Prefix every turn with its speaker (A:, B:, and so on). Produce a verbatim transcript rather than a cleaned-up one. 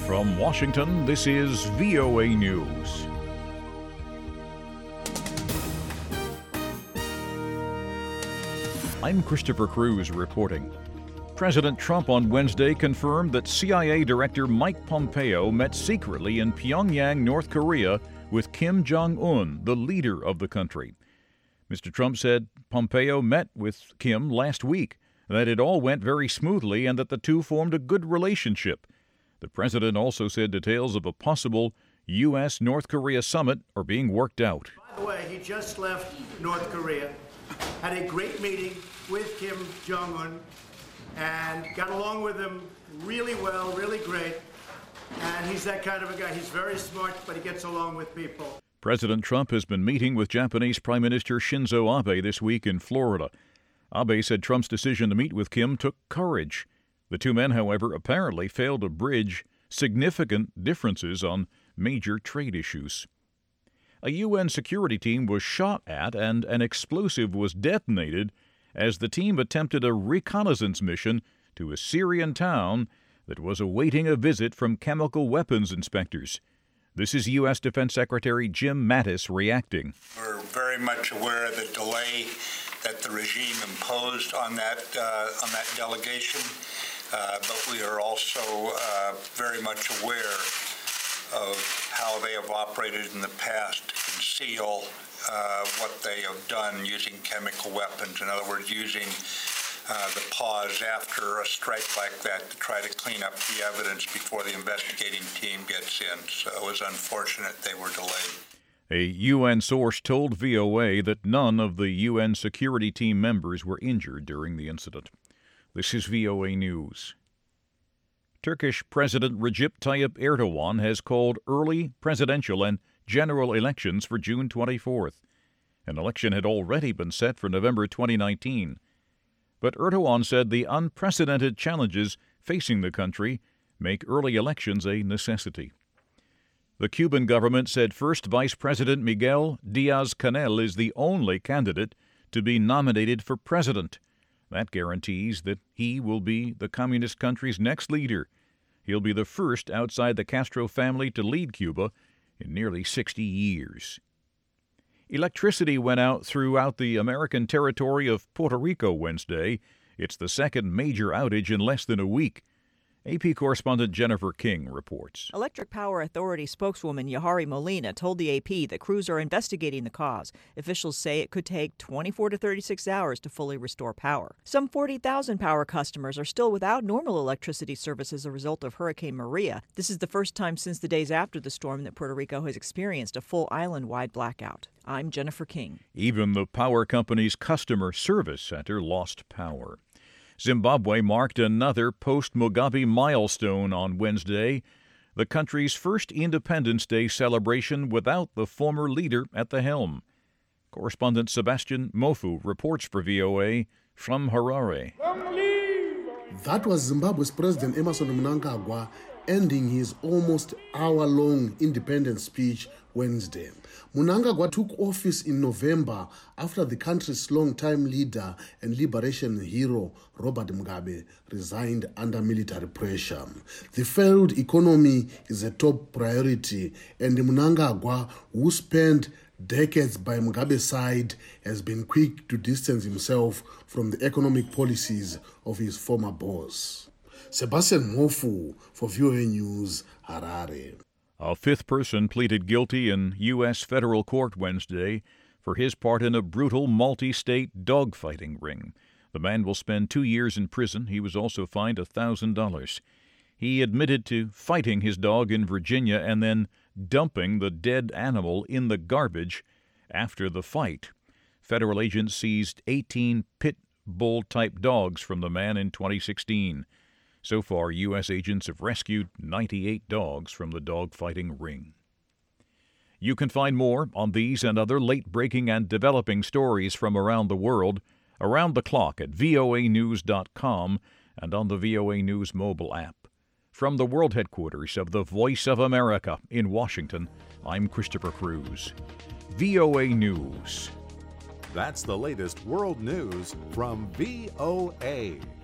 A: From Washington, this is V O A News. I'm Christopher Cruz reporting. President Trump on Wednesday confirmed that C I A Director Mike Pompeo met secretly in Pyongyang, North Korea, with Kim Jong-un, the leader of the country. Mister Trump said Pompeo met with Kim last week, that it all went very smoothly and that the two formed a good relationship. The president also said details of a possible U S North Korea summit are being worked out.
B: By the way, he just left North Korea, had a great meeting with Kim Jong-un, and got along with him really well, really great. And he's that kind of a guy. He's very smart, but he gets along with people.
A: President Trump has been meeting with Japanese Prime Minister Shinzo Abe this week in Florida. Abe said Trump's decision to meet with Kim took courage. The two men, however, apparently failed to bridge significant differences on major trade issues. A U N security team was shot at and an explosive was detonated as the team attempted a reconnaissance mission to a Syrian town that was awaiting a visit from chemical weapons inspectors. This is U S Defense Secretary Jim Mattis reacting.
C: We're very much aware of the delay that the regime imposed on that uh, on that delegation, uh, but we are also uh, very much aware of how they have operated in the past to conceal uh, what they have done using chemical weapons. In other words, using uh, the pause after a strike like that to try to clean up the evidence before the investigating team gets in. So it was unfortunate they were delayed.
A: A U N source told V O A that none of the U N security team members were injured during the incident. This is V O A News. Turkish President Recep Tayyip Erdogan has called early presidential and general elections for June twenty-fourth. An election had already been set for November twenty nineteen. But Erdogan said the unprecedented challenges facing the country make early elections a necessity. The Cuban government said first Vice President Miguel Diaz-Canel is the only candidate to be nominated for president. That guarantees that he will be the communist country's next leader. He'll be the first outside the Castro family to lead Cuba in nearly sixty years. Electricity went out throughout the American territory of Puerto Rico Wednesday. It's the second major outage in less than a week. A P correspondent Jennifer King reports.
D: Electric Power Authority spokeswoman Yahari Molina told the A P that crews are investigating the cause. Officials say it could take twenty-four to thirty-six hours to fully restore power. Some forty thousand power customers are still without normal electricity service as a result of Hurricane Maria. This is the first time since the days after the storm that Puerto Rico has experienced a full island-wide blackout. I'm Jennifer King.
A: Even the power company's customer service center lost power. Zimbabwe marked another post-Mugabe milestone on Wednesday, the country's first Independence Day celebration without the former leader at the helm. Correspondent Sebastian Mofu reports for V O A from Harare.
E: That was Zimbabwe's President Emmerson Mnangagwa ending his almost hour-long independence speech Wednesday. Mnangagwa took office in November after the country's long-time leader and liberation hero, Robert Mugabe, resigned under military pressure. The failed economy is a top priority, and Mnangagwa, who spent decades by Mugabe's side, has been quick to distance himself from the economic policies of his former boss. Sebastian Mofu for V O A News, Harare.
A: A fifth person pleaded guilty in U S federal court Wednesday for his part in a brutal multi-state dogfighting ring. The man will spend two years in prison. He was also fined one thousand dollars. He admitted to fighting his dog in Virginia and then dumping the dead animal in the garbage after the fight. Federal agents seized eighteen pit bull-type dogs from the man in twenty sixteen. So far, U S agents have rescued ninety-eight dogs from the dogfighting ring. You can find more on these and other late-breaking and developing stories from around the world around the clock at V O A news dot com and on the V O A News mobile app. From the world headquarters of the Voice of America in Washington, I'm Christopher Cruz. V O A News.
F: That's the latest world news from V O A.